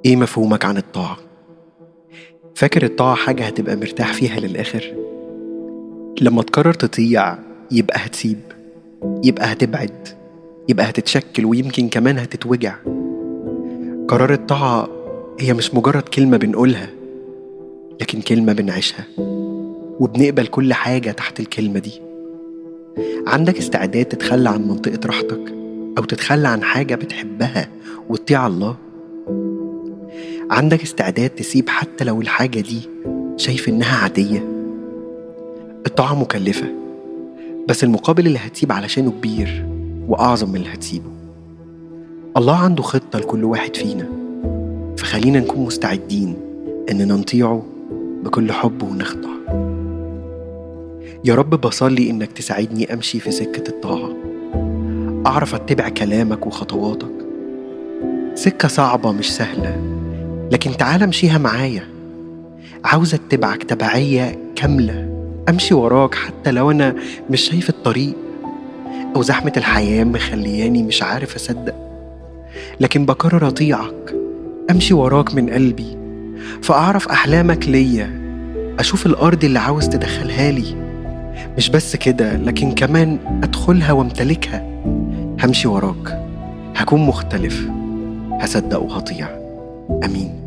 ايه مفهومك عن الطاعة؟ فاكر الطاعة حاجة هتبقى مرتاح فيها للآخر؟ لما تقرر تطيع يبقى هتسيب، يبقى هتبعد، يبقى هتتشكل ويمكن كمان هتتوجع. قرار الطاعة هي مش مجرد كلمة بنقولها، لكن كلمة بنعيشها وبنقبل كل حاجة تحت الكلمة دي. عندك استعداد تتخلى عن منطقة راحتك أو تتخلى عن حاجة بتحبها وتطيع الله؟ عندك استعداد تسيب حتى لو الحاجة دي شايف إنها عادية؟ الطاعة مكلفة، بس المقابل اللي هتسيب علشانه كبير وأعظم من اللي هتسيبه. الله عنده خطة لكل واحد فينا، فخلينا نكون مستعدين إننا نطيعه بكل حب ونخضع. يا رب بصلي إنك تساعدني أمشي في سكة الطاعة، أعرف أتبع كلامك وخطواتك. سكة صعبة مش سهلة، لكن تعال امشيها معايا. عاوز أتبعك تبعية كاملة، أمشي وراك حتى لو أنا مش شايف الطريق أو زحمة الحياة مخلياني مش عارف أصدق، لكن بقرر أطيعك، أمشي وراك من قلبي، فأعرف أحلامك ليا، أشوف الأرض اللي عاوز تدخلها لي. مش بس كده، لكن كمان أدخلها وامتلكها. همشي وراك، هكون مختلف، هصدق وهطيع. أمين.